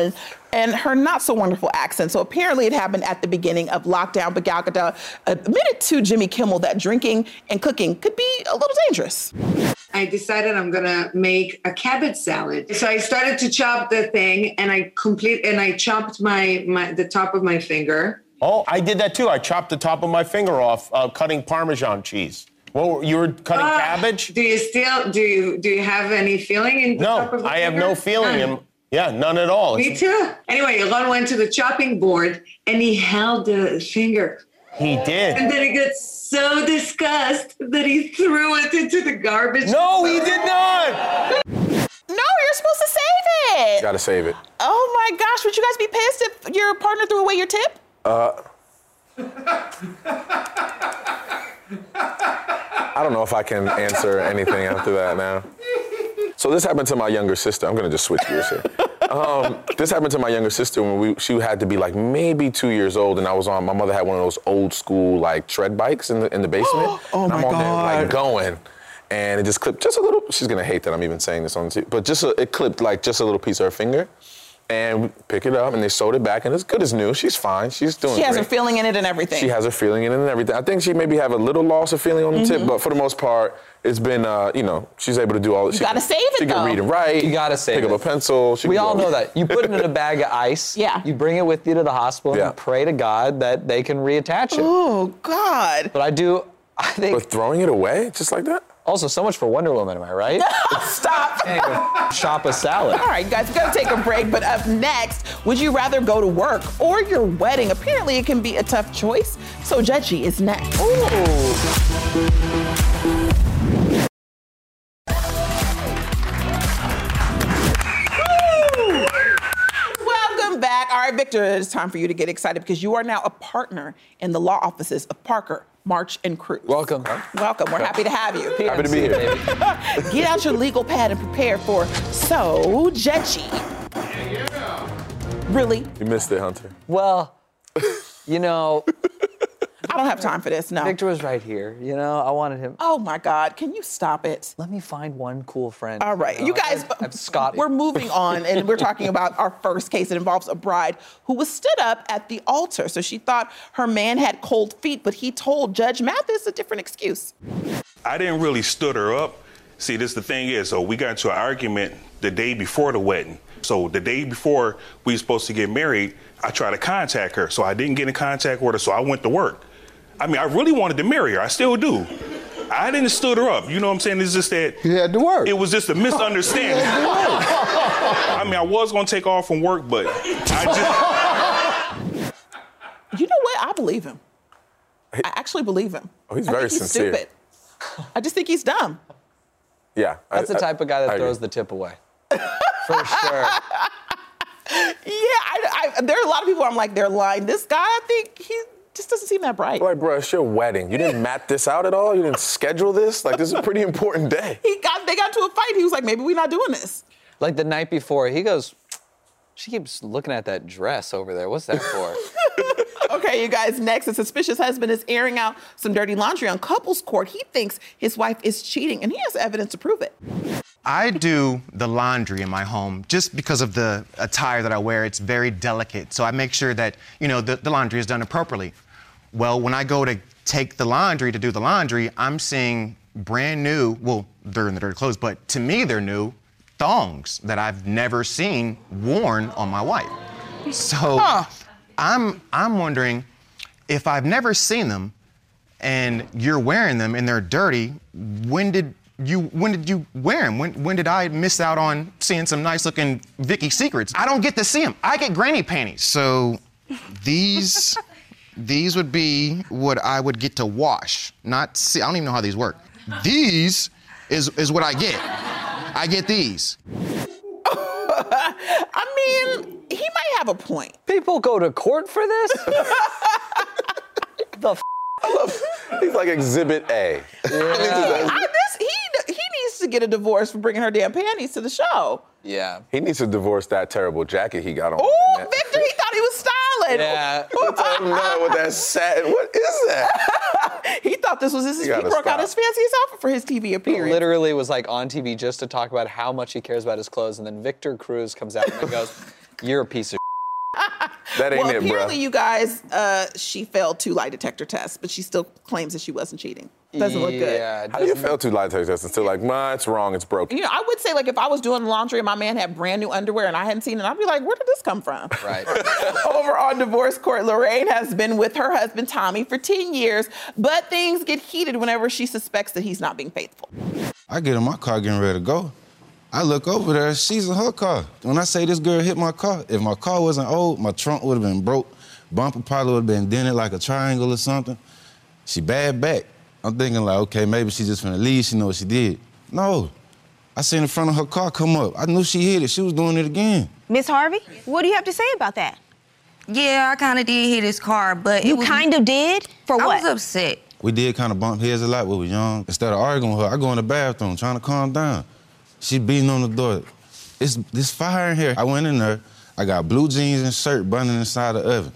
S3: and her not so wonderful accent. So apparently it happened at the beginning of lockdown, but Gal Gadot admitted to Jimmy Kimmel that drinking and cooking could be a little dangerous.
S20: I decided I'm gonna make a cabbage salad. So I started to chop the thing, and I complete and I chopped my, my the top of my finger.
S21: Oh, I did that too. I chopped the top of my finger off, uh, cutting Parmesan cheese. Well, you were cutting uh, cabbage?
S20: Do you still do you do you have any feeling in the
S21: no,
S20: top of the
S21: I
S20: finger?
S21: have no feeling
S20: None.
S21: in. Yeah, none at all.
S20: Me too. Anyway, Elon went to the chopping board and he held the finger.
S21: He did.
S20: And then he got so disgusted that he threw it into the garbage.
S21: No, he did not.
S3: No, you're supposed to save it.
S6: You gotta save it.
S3: Oh my gosh, would you guys be pissed if your partner threw away your tip?
S6: Uh. I don't know if I can answer anything after that now. So this happened to my younger sister. I'm gonna just switch gears here. Um, this happened to my younger sister when we, she had to be like maybe two years old, and I was on, my mother had one of those old school like tread bikes in the, in the basement.
S3: Oh
S6: and
S3: my
S6: I'm on
S3: God.
S6: there like going, and it just clipped just a little, she's gonna hate that I'm even saying this on the T V, but just a, it clipped like just a little piece of her finger. And we pick it up, and they sewed it back, and it's good as new. She's fine. She's doing
S3: She has
S6: great.
S3: her feeling in it and everything.
S6: She has her feeling in it and everything. I think she maybe have a little loss of feeling on the
S3: Mhm.
S6: tip, but for the most part, it's been, uh, you know, she's able to do all.
S3: You
S6: she
S3: gotta
S6: can,
S3: save it,
S6: She
S3: though.
S6: can read and write.
S5: You gotta save
S6: Pick
S5: it.
S6: up a pencil. She
S5: We
S6: can
S5: all
S6: do
S5: know that. You put it in a bag of ice.
S3: Yeah.
S5: You bring it with you to the hospital
S6: Yeah.
S5: and pray to God that they can reattach it.
S3: Oh, God.
S5: But I do, I think.
S6: But throwing it away just like that?
S5: Also, so much for Wonder Woman, am I right?
S3: Stop.
S5: Anyway, shop a salad.
S3: All right, guys, we gotta take a break, but up next, would you rather go to work or your wedding? Apparently, it can be a tough choice, so Judgy is next. Welcome back. All right, Victor, it's time for you to get excited because you are now a partner in the law offices of Parker, March, and Cruz.
S5: Welcome.
S3: Welcome. We're happy to have you.
S6: Happy to be here.
S3: Get out your legal pad and prepare for So Judgy. Really?
S6: You missed it, Hunter.
S5: Well, you know.
S3: I don't have time for this, no.
S5: Victor was right here, you know? I wanted him.
S3: Oh my God, can you stop it?
S5: Let me find one cool friend.
S3: All right,
S5: know?
S3: you guys,
S5: I've, I've Scott.
S3: we're moving on and we're talking about our first case. It involves a bride who was stood up at the altar. So she thought her man had cold feet, but he told Judge Mathis a different excuse.
S22: I didn't really stood her up. See, this the thing is, so we got into an argument the day before the wedding. So the day before we were supposed to get married, I tried to contact her. So I didn't get in contact with her, so I went to work. I mean, I really wanted to marry her. I still do. I didn't stood her up. You know what I'm saying? It's just that
S23: you had to work.
S22: It was just a misunderstanding. I mean, I was gonna take off from work, but I
S3: just. You know what? I believe him. I actually believe him.
S6: Oh, he's
S3: I
S6: very
S3: think he's
S6: sincere.
S3: Stupid. I just think he's dumb.
S6: Yeah.
S5: That's
S6: I,
S5: the type
S6: I,
S5: of guy that
S6: I
S5: throws
S6: agree.
S5: the tip away. For sure.
S3: Yeah, I, I, there are a lot of people I'm like, they're lying. This guy, I think he just doesn't seem that bright.
S6: Like, bro, it's your wedding. You didn't map this out at all? You didn't schedule this? Like, this is a pretty important day.
S3: He got, they got to a fight. He was like, maybe we're not doing this.
S5: Like the night before, he goes, she keeps looking at that dress over there. What's that for?
S3: Okay, you guys, next, a suspicious husband is airing out some dirty laundry on couples court. He thinks his wife is cheating, and he has evidence to prove it.
S24: I do the laundry in my home just because of the attire that I wear. It's very delicate, so I make sure that, you know, the, the laundry is done appropriately. Well, when I go to take the laundry to do the laundry, I'm seeing brand new, well, they're in the dirty clothes, but to me, they're new thongs that I've never seen worn on my wife. So huh. I'm, I'm wondering if I've never seen them and you're wearing them and they're dirty, when did you, when did you wear them? When, when did I miss out on seeing some nice looking Vicky's Secrets? I don't get to see them. I get granny panties. So these, these would be what I would get to wash, not see. I don't even know how these work. These is, is what I get. I get these.
S3: I mean, he might have a point.
S5: People go to court for this? The f-
S6: I love, he's like Exhibit A.
S3: Yeah. I, this, he, he needs to get a divorce for bringing her damn panties to the show.
S5: Yeah.
S6: He needs to divorce that terrible jacket he got on.
S3: Oh, Victor, he thought he was styling.
S5: Yeah.
S6: What's up now with that satin? What is that?
S3: He thought this was his, he broke
S6: stop.
S3: out his fanciest outfit for his T V appearance.
S5: He literally was like on T V just to talk about how much he cares about his clothes, and then Victor Cruz comes out and goes, "You're a piece of
S6: That ain't
S3: well,
S6: it, bro.
S3: apparently, you guys, uh, she failed two lie detector tests, but she still claims that she wasn't cheating. Doesn't look good.
S5: Yeah.
S6: How do you fail two lie detector tests and still like, nah, it's wrong, it's broken?
S3: You know, I would say, like, if I was doing laundry and my man had brand new underwear and I hadn't seen it, I'd be like, where did this come from?
S5: Right.
S3: Over on divorce court, Lorraine has been with her husband, Tommy, for ten years, but things get heated whenever she suspects that he's not being faithful.
S1: I get in my car getting ready to go. I look over there, she's in her car. When I say this girl hit my car, if my car wasn't old, my trunk would have been broke, bumper probably would have been dented like a triangle or something. She bad back. I'm thinking like, okay, maybe she just finna leave, she know what she did. No, I seen the front of her car come up. I knew she hit it, she was doing it again.
S2: Miss Harvey, what do you have to say about that?
S4: Yeah, I kind of did hit his car, but
S2: You
S4: it was,
S2: kind of did? For what?
S4: I was upset.
S1: We did kind of bump heads a lot when we were young. Instead of arguing with her, I go in the bathroom trying to calm down. She beating on the door. It's this fire in here. I went in there, I got blue jeans and shirt burning inside the oven.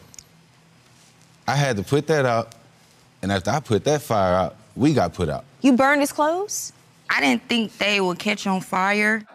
S1: I had to put that out, and after I put that fire out, we got put out.
S2: You burned his clothes?
S4: I didn't think they would catch on fire.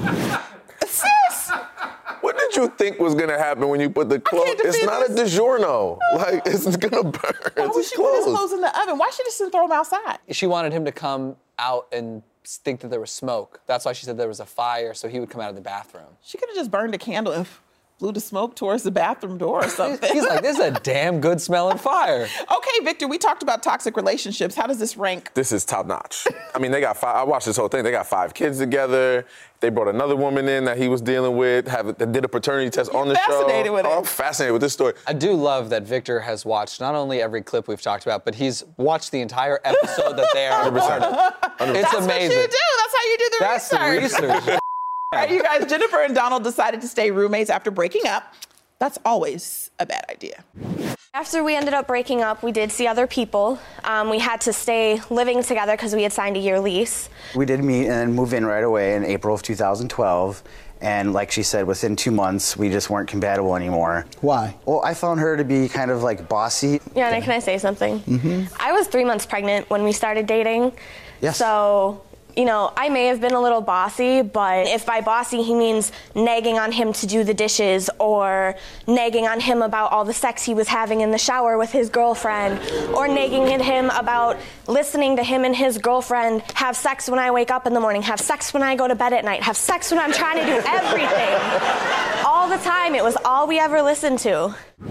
S3: Sis!
S6: What did you think was gonna happen when you put the clothes? It's not a DiGiorno. Like, it's gonna burn.
S3: Why would
S6: It's
S3: she put his
S6: clothes.
S3: clothes in the oven? Why should she just throw them outside?
S5: She wanted him to come out and think that there was smoke. That's why she said there was a fire, so he would come out of the bathroom.
S3: She could have just burned a candle and blew the smoke towards the bathroom door or something.
S5: He's like, this is a damn good smelling fire.
S3: Okay, Victor, we talked about toxic relationships. How does this rank?
S6: This is top notch. I mean, they got five. I watched this whole thing. They got five kids together. They brought another woman in that he was dealing with. Have did a paternity test on the show.
S3: Fascinated with it.
S6: Oh, I'm fascinated with this story.
S5: I do love that Victor has watched not only every clip we've talked about, but he's watched the entire episode that they are a part of. It's
S3: That's
S5: amazing.
S3: what you do. That's how you do the
S5: That's
S3: research.
S5: the research.
S3: All right, you guys, Jennifer and Donald decided to stay roommates after breaking up. That's always a bad idea.
S23: After we ended up breaking up, we did see other people. Um, we had to stay living together because we had signed a year lease.
S25: We did meet and move in right away in April of two thousand twelve. And like she said, within two months, we just weren't compatible anymore.
S7: Why?
S25: Well, I found her to be kind of like bossy.
S23: Yeah, and can I say something?
S25: Mm-hmm.
S23: I was three months pregnant when we started dating.
S25: Yes.
S23: So, you know, I may have been a little bossy, but if by bossy he means nagging on him to do the dishes or nagging on him about all the sex he was having in the shower with his girlfriend or nagging at him about listening to him and his girlfriend have sex when I wake up in the morning, have sex when I go to bed at night, have sex when I'm trying to do everything. All the time. It was all we ever listened to.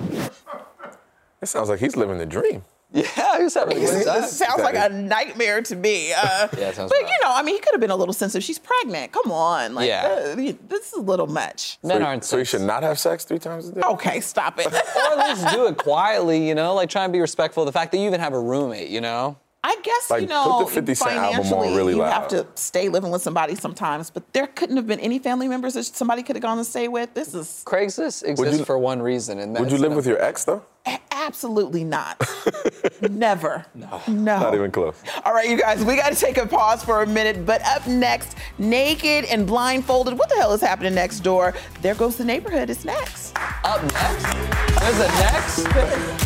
S6: It sounds like he's living the dream.
S5: Yeah, he's having a good time.
S3: This sounds like a nightmare to me. Uh,
S5: Yeah, it sounds
S3: But,
S5: rough.
S3: you know, I mean, he could have been a little sensitive. She's pregnant. Come on. Like,
S5: Yeah.
S3: uh, this is a little much.
S5: Men
S6: so,
S5: aren't
S6: so you should not have sex three times a day?
S3: Okay, stop it.
S5: Or at least do it quietly, you know? Like, try and be respectful of the fact that you even have a roommate, you know?
S3: I guess,
S6: Like,
S3: you
S6: put
S3: know,
S6: the fifty Cent album on
S3: financially,
S6: really
S3: you
S6: loud.
S3: have to stay living with somebody sometimes, but there couldn't have been any family members that somebody could have gone and stay with. This is...
S5: Craigslist exists for one reason, and that's...
S6: Would you live with your ex, though?
S3: Absolutely not. Never. No. No.
S6: Not even close.
S3: All right, you guys, we got to take a pause for a minute, but up next, naked and blindfolded. What the hell is happening next door? There Goes the Neighborhood. It's next.
S5: Up next? There's a next?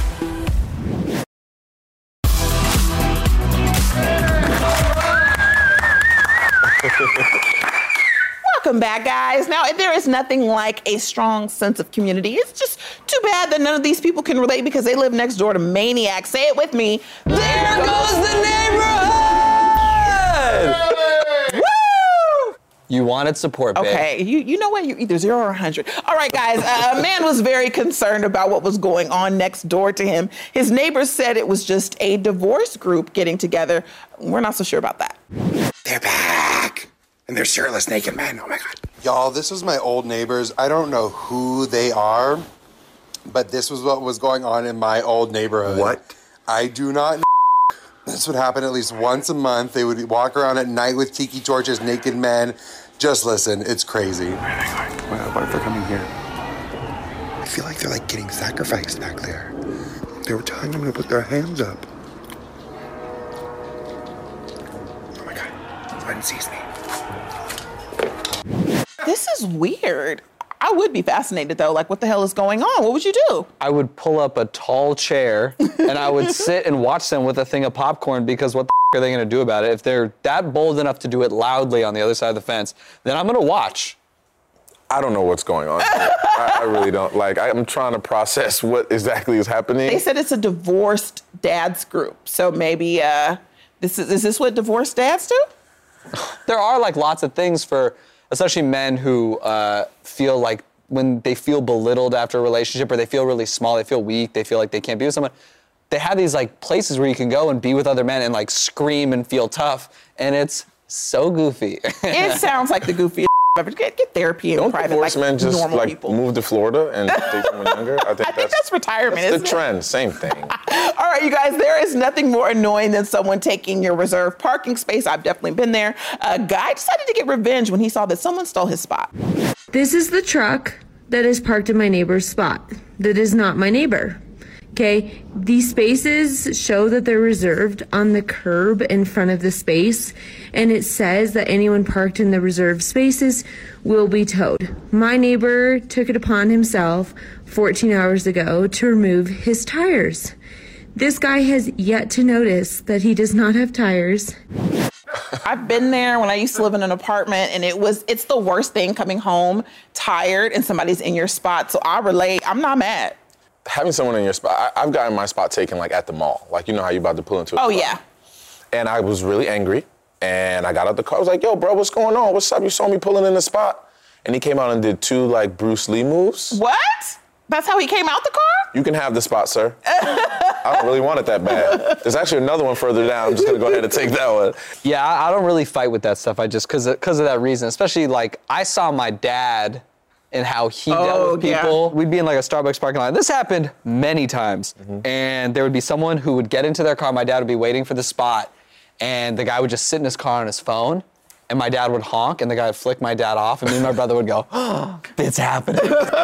S3: Welcome back, guys. Now, there is nothing like a strong sense of community. It's just too bad that none of these people can relate because they live next door to maniacs. Say it with me. There goes the neighborhood! Woo!
S5: You wanted support, babe.
S3: Okay, you, you know what? You're either zero or one hundred. All right, guys. Uh, a man was very concerned about what was going on next door to him. His neighbors said it was just a divorce group getting together. We're not so sure about that.
S26: They're back. And they're shirtless naked men. Oh my God.
S27: Y'all, this was my old neighbors. I don't know who they are, but this was what was going on in my old neighborhood.
S26: What?
S27: I do not know. This would happen at least once a month. They would walk around at night with tiki torches, naked men. Just listen, it's crazy.
S26: Well, what if they're coming here? I feel like they're like getting sacrificed back there. They were telling them to put their hands up. Oh my God. One sees me.
S3: This is weird. I would be fascinated, though. Like, what the hell is going on? What would you do?
S5: I would pull up a tall chair and I would sit and watch them with a thing of popcorn because what the f- are they going to do about it? If they're that bold enough to do it loudly on the other side of the fence, then I'm going to watch.
S6: I don't know what's going on. I, I really don't. Like, I'm trying to process what exactly is happening.
S3: They said it's a divorced dads group. So maybe uh, this is, is this what divorced dads do?
S5: There are like lots of things for, especially men who uh, feel like when they feel belittled after a relationship or they feel really small, they feel weak, they feel like they can't be with someone. They have these like places where you can go and be with other men and like scream and feel tough. And it's so goofy.
S3: It sounds like the goofiest ever. Get, get therapy in
S6: Don't
S3: private,
S6: divorced
S3: like
S6: men just
S3: normal
S6: like
S3: people.
S6: move to Florida and date someone younger? I think,
S3: I think that's retirement,
S6: that's
S3: isn't
S6: the
S3: it?
S6: trend. Same thing.
S3: All right, you guys, there is nothing more annoying than someone taking your reserved parking space. I've definitely been there. A guy decided to get revenge when he saw that someone stole his spot.
S9: This is the truck that is parked in my neighbor's spot. That is not my neighbor. Okay, these spaces show that they're reserved on the curb in front of the space, and it says that anyone parked in the reserved spaces will be towed. My neighbor took it upon himself fourteen hours ago to remove his tires. This guy has yet to notice that he does not have tires.
S3: I've been there when I used to live in an apartment, and it was, it's the worst thing coming home tired and somebody's in your spot. So I relate. I'm not mad.
S6: Having someone in your spot, I, I've gotten my spot taken like at the mall. Like, you know how you about to pull into a
S3: Oh,
S6: spot.
S3: yeah.
S6: And I was really angry. And I got out the car. I was like, yo, bro, what's going on? What's up? You saw me pulling in the spot. And he came out and did two like Bruce Lee moves.
S3: What? That's how he came out the car?
S6: You can have the spot, sir. I don't really want it that bad. There's actually another one further down. I'm just gonna go ahead and take that one.
S5: Yeah, I, I don't really fight with that stuff. I just, cause of, cause of that reason, especially like I saw my dad and how he
S3: Oh,
S5: dealt with
S3: yeah.
S5: people. We'd be in like a Starbucks parking lot. This happened many times.
S6: Mm-hmm.
S5: And there would be someone who would get into their car. My dad would be waiting for the spot. And the guy would just sit in his car on his phone. And my dad would honk, and the guy would flick my dad off. And me and my brother would go, oh, it's happening.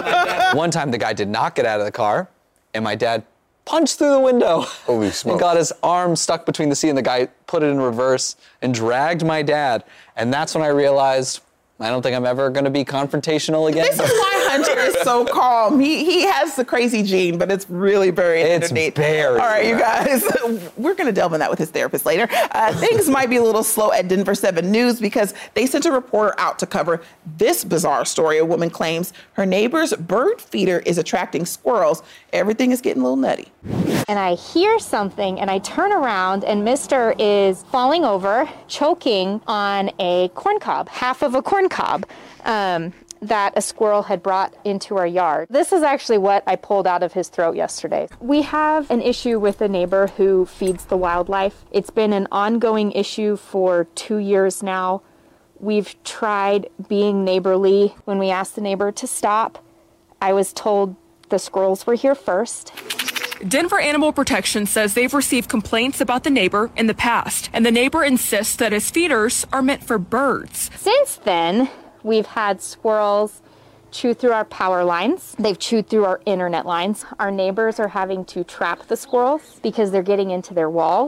S5: One time, the guy did not get out of the car. And my dad punched through the window.
S6: Holy smokes.
S5: And got his arm stuck between the seat. And the guy put it in reverse and dragged my dad. And that's when I realized, I don't think I'm ever going to be confrontational again.
S3: This is why Hunter is so calm. He he has the crazy gene, but it's really very
S5: It's
S3: underneath.
S5: very
S3: All right, you guys, we're going to delve in that with his therapist later. Uh, things might be a little slow at Denver seven News because they sent a reporter out to cover this bizarre story. A woman claims her neighbor's bird feeder is attracting squirrels. Everything is getting a little nutty.
S10: And I hear something and I turn around and Mister is falling over, choking on a corn cob, half of a corn cob um, that a squirrel had brought into our yard. This is actually what I pulled out of his throat yesterday. We have an issue with a neighbor who feeds the wildlife. It's been an ongoing issue for two years now. We've tried being neighborly. When we asked the neighbor to stop, I was told the squirrels were here first.
S11: Denver Animal Protection says they've received complaints about the neighbor in the past, and the neighbor insists that his feeders are meant for birds.
S10: Since then, we've had squirrels chew through our power lines. They've chewed through our internet lines. Our neighbors are having to trap the squirrels because they're getting into their walls.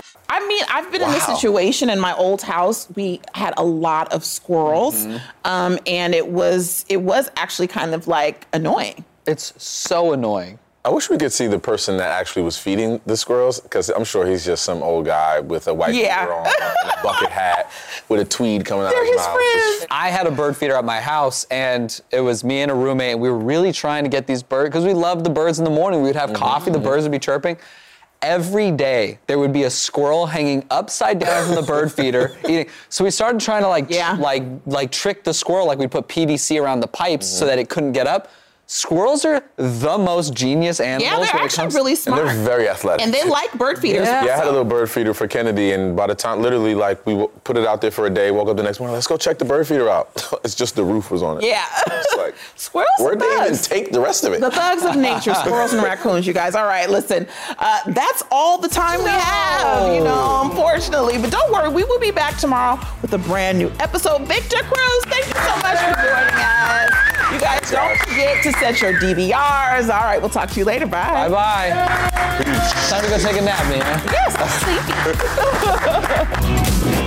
S3: I mean, I've been in this situation in my old house. We had a lot of squirrels,
S5: Mm-hmm.
S3: um, and it was it was actually kind of like annoying.
S5: It's so annoying.
S6: I wish we could see the person that actually was feeding the squirrels, because I'm sure he's just some old guy with a white
S5: Yeah.
S6: beater on and a bucket hat with a tweed coming out of his mouth. Just-
S5: I had a bird feeder at my house, and it was me and a roommate, and we were really trying to get these birds, because we loved the birds in the morning. We would have coffee, the birds would be chirping. Every day, there would be a squirrel hanging upside down from the bird feeder eating. So we started trying to like, like, like trick the squirrel, like we'd put P V C around the pipes so that it couldn't get up. Squirrels are the most genius animals.
S3: Yeah, they're
S5: when it
S3: actually
S5: comes-
S3: really smart.
S6: And they're very athletic.
S3: And they like bird feeders.
S6: Yeah, I had a
S3: also.
S6: little bird feeder for Kennedy, and by the time, literally, like, we w- put it out there for a day, woke up the next morning, let's go check the bird feeder out. It's just the roof was on it.
S3: Yeah.
S6: It's like,
S3: Squirrels are
S6: where'd they even
S3: thugs.
S6: take the rest of it?
S3: The thugs of nature, squirrels and raccoons, you guys. All right, listen, uh, that's all the time we have, you know, unfortunately. But don't worry, we will be back tomorrow with a brand new episode. Victor Cruz, thank you so much for joining us. You guys, don't forget to set your D V Rs. All right, we'll talk to you later. Bye.
S5: Bye-bye. Time to go take a nap, man.
S3: Yes, I'm sleepy.